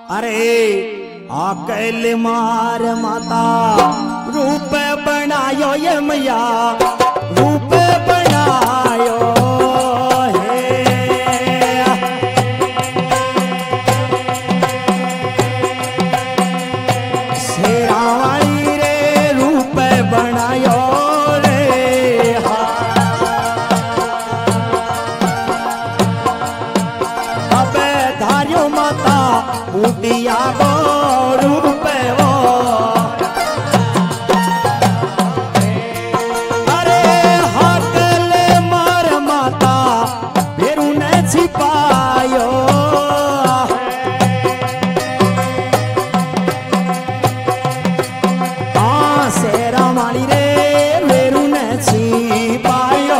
अरे आकल मार माता रूप बनायो ये मैया रूप बनायो शेरावाली रे रूप बनायो रे अब धारियो माता उडिया गो रूप वो अरे हाकल मार माता फेरू ने छिपायो शेरा वाली रे फेरू ने छिपायो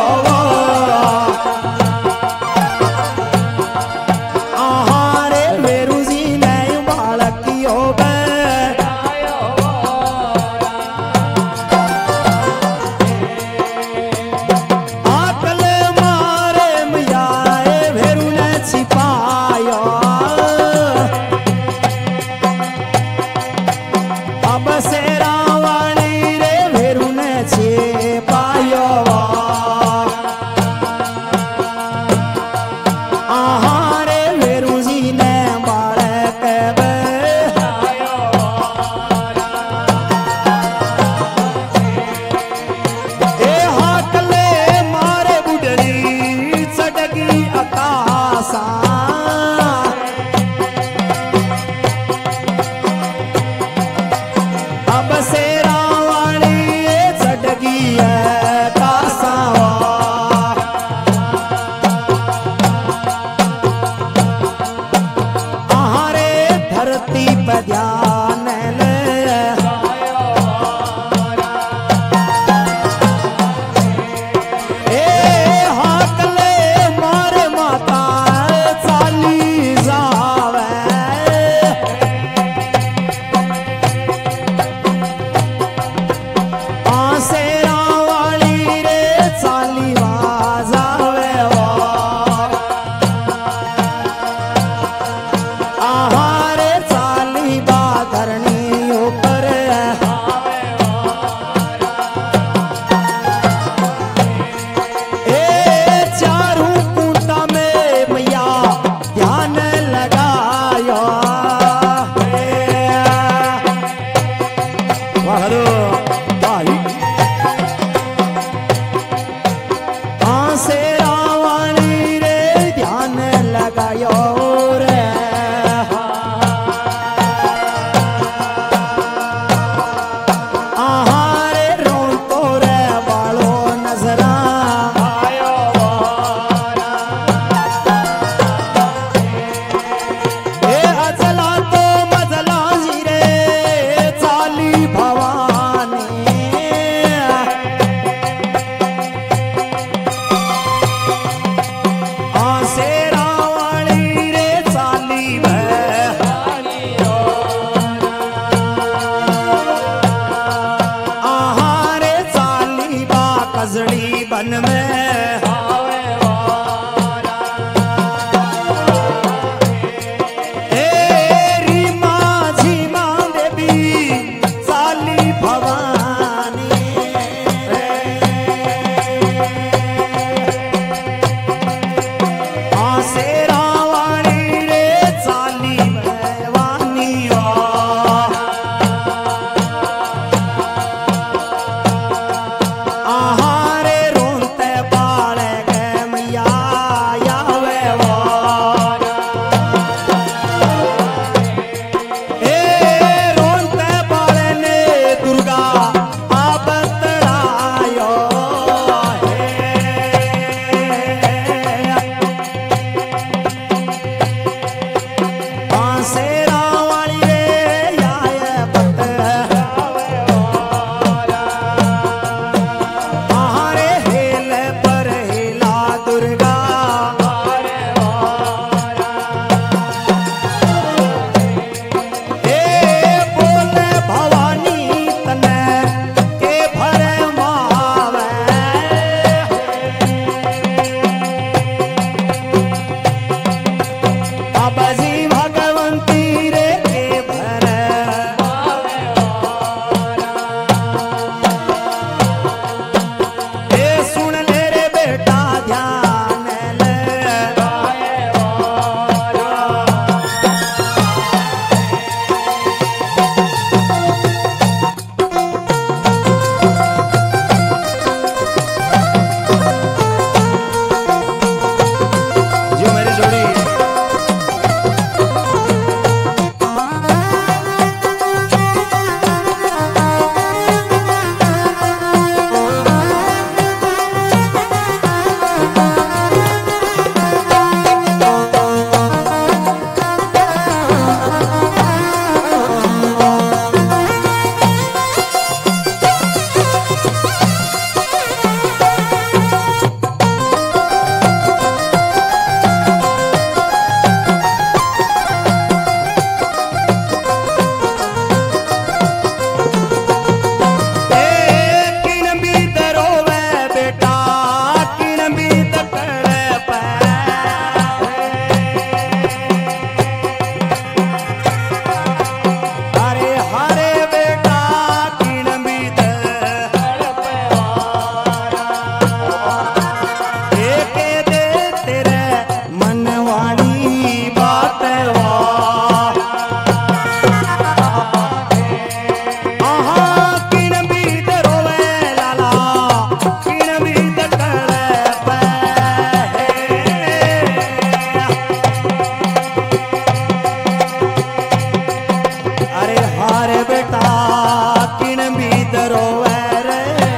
थारे बेटा किन भी दरोवे रे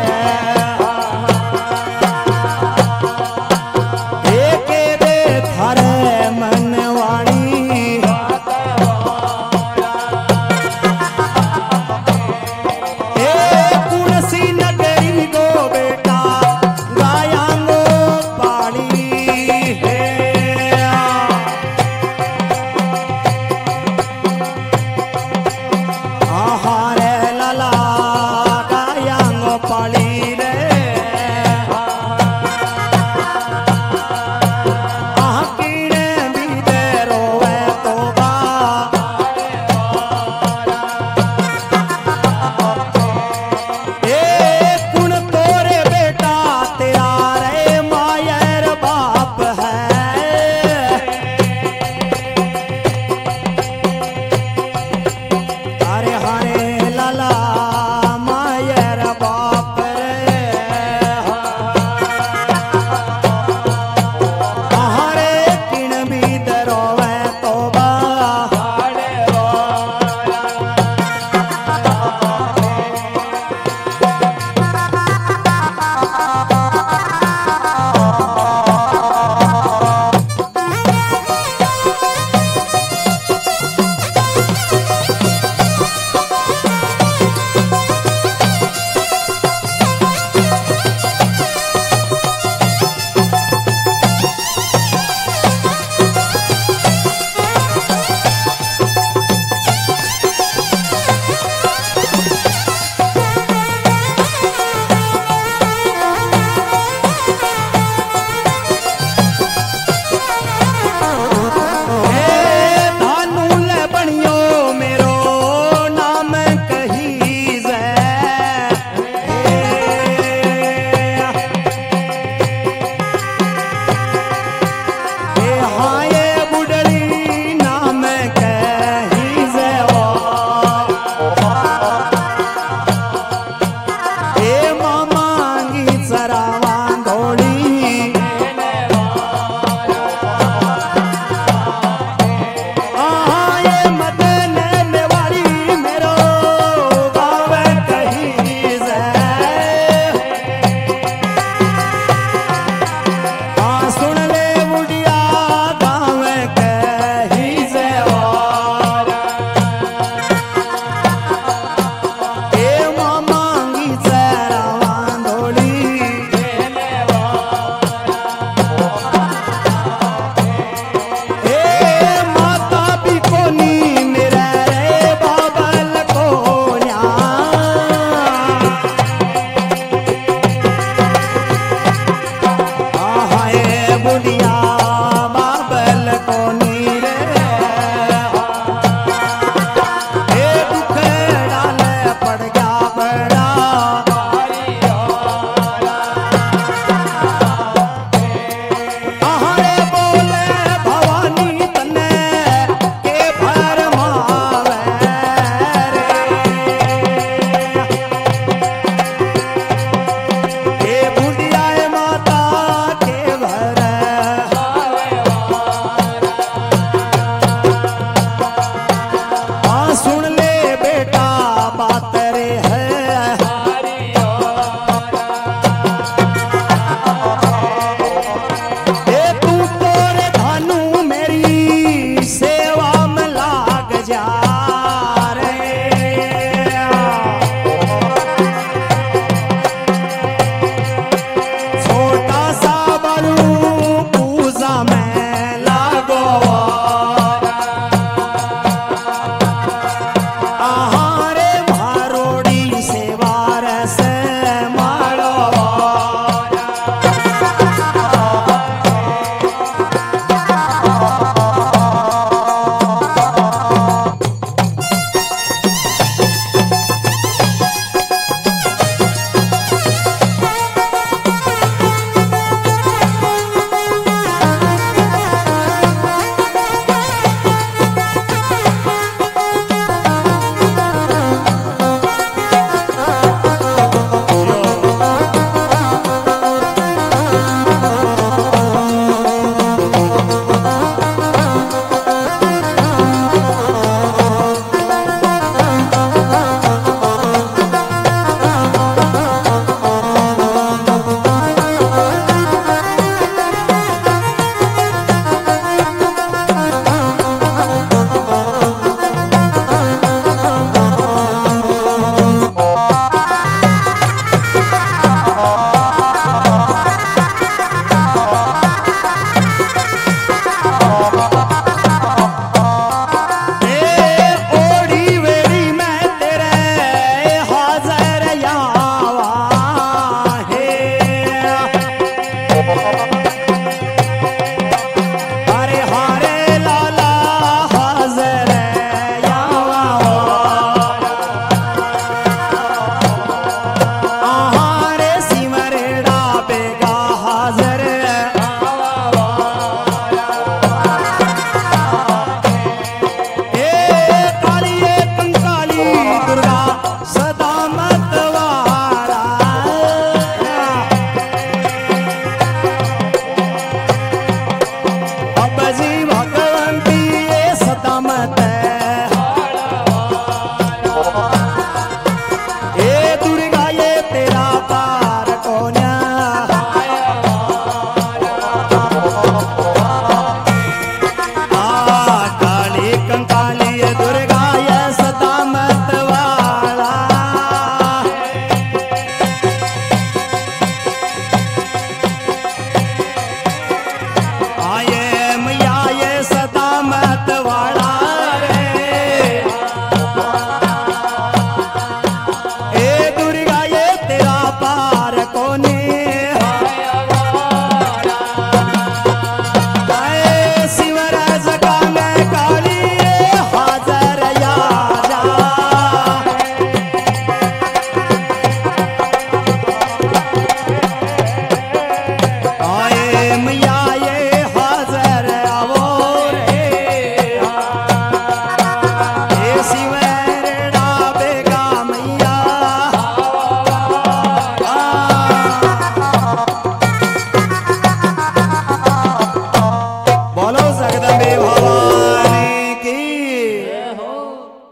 एक दे थारे मनवाणी कुणसी नगरी गो बेटा गायांगो पानी है आहा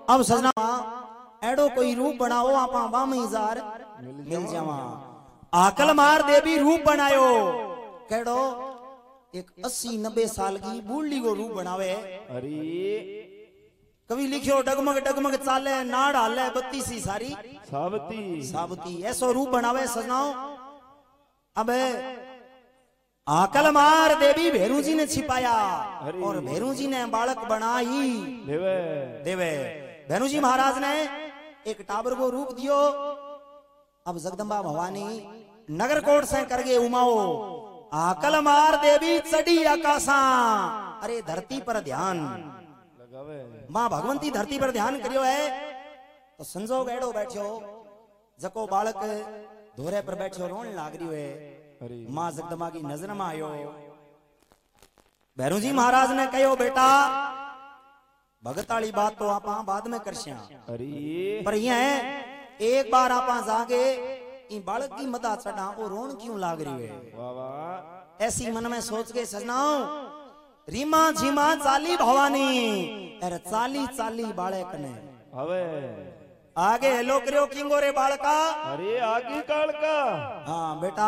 अब सजना एडो कोई रूप बनाओ आपा बामी जार मिल जावा आकल मार देवी रूप बनायो केड़ो एक 80-90 साल की बूढ़ी को रूप बनावे। अरे कभी लिखियो डगमग डगमग चाले नाड़ हाले बत्ती सी सारी सावती साबती ऐसो रूप बनावे सजनाओ। अब आकल मार देवी भेरू जी ने छिपाया और भेरू जी ने बालक बनाई देवे देवे भेरू जी महाराज ने एक टाबर को रूप दियो। अब जगदम्बा भवानी नगर कोट से करगे उमाओ आकल मार देवी चढ़ी आकाशा अरे धरती पर ध्यान लगावे मां भगवंती धरती पर ध्यान करियो है तो संजोग एड़ो बैठो जको बालक धोरे पर बैठो रोन लाग रही है। मां जगदम्बा की नजर में आयो भैरू जी महाराज ने कहो बेटा भगताली बात तो आप बाद में करश्या पर यह एक बार आप जागे बालक की मदा चढ़ा वो रोन क्यों लाग रही है। वाह वाह ऐसी मन में सोच के सजनाओ रीमा झीमा चाली भवानी अरे चाली चाली बालक ने हवे आगे हेलो करियो किंगो रे बालका। अरे आगे काल का हाँ बेटा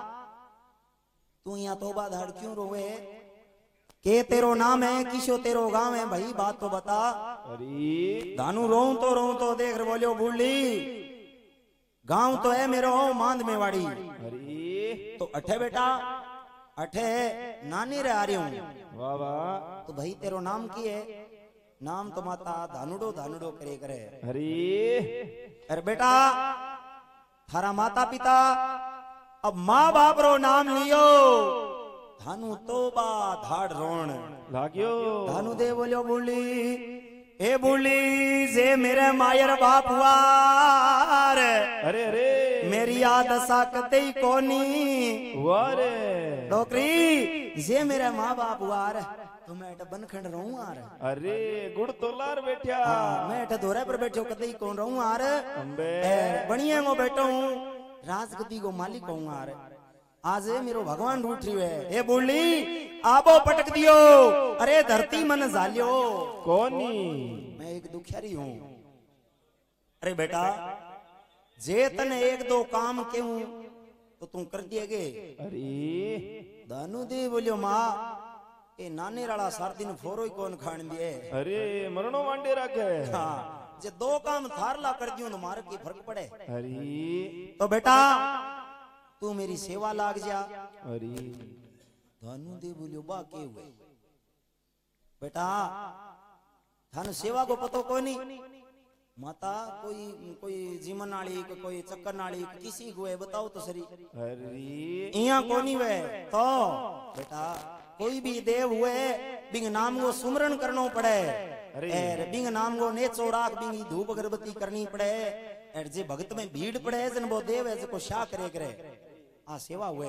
तू यहाँ तोबा धाड़ क्यों रोवे के तेरो नाम है किसो तेरो गांव है भाई बात तो बता। अरे धानु रो तो देख बोलियो बूढ़ी गांव तो है मेरो मांद मेवाड़ी। अरे तो अठे बेटा अठे नानी रे आ रही हूं। वाह वाह तो भाई तेरो नाम की है नाम तो माता धानुडो धानुडो करे करे। अरे बेटा थारा माता पिता अब माँ बाप रो नाम लियो धानु तोबा धाड़ रोण लाग्यो धानु दे बोलियो बुली ए बुली जे मेरे मायर बाप हुआर अरे अरे मेरी याद साकते ही कोनी वारे डोकरी जे मेरे माँ बाप हुआर तो मैं बनखंड रहूं आर। अरे गुड़ तोलार बैठा मैं धोरे पर बैठो कदई कौन रहूं आर अंबे बढ़िया को बैठो हूं राजगद्दी को मालिक हूं आर। आज मेरो भगवान रूठ रही है ए बोली आबो पटक दियो अरे धरती मन जालियो कोनी मैं एक दुखियारी हूं। अरे बेटा जे तने एक दो काम कहूं तो तुम कर दिएगे। अरे दानू दे बोलियो माँ ए नाने राला सार दिन फोरो ही कौन खान दिए। अरे मरणो मांडे रखे हाँ जे दो काम थारला कर दियो तो मार की फर्क पड़े। अरे तो बेटा तू मेरी सेवा लाग जा। अरे धानु दे बोलियो बा के हुए बेटा थानु सेवा को पतो कोनी माता कोई कोई जीवन नाली कोई चक्कर नाली किसी को है बताओ तो सरी। अरे इया कोनी वे तो बेटा कोई भी देव हुए बिंग नाम को सुमरण करनो पड़े अरे बिंग नाम को नेचो राख बिंग धूप अगरबत्ती करनी पड़े अरे जे भगत में भीड़ पड़े जन वो देव है जो शाह करे करे आ सेवा हुए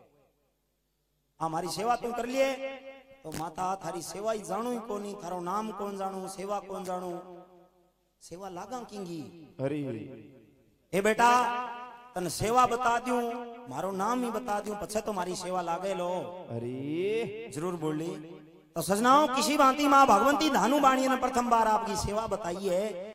हमारी सेवा तुम कर लिए तो माता थारी सेवा ही जानू ही कोनी थारो नाम कौन जानू सेवा कौन जानू सेवा लागा किंगी। अरे ए बेटा तन सेवा बता दूं मारो नाम ही बता दूं पछे तो मारी सेवा लागे लो। अरे जरूर बोली तो सजनाओ किसी भांति माँ भगवंती धानु बाणी ने प्रथम बार आपकी सेवा बताई है।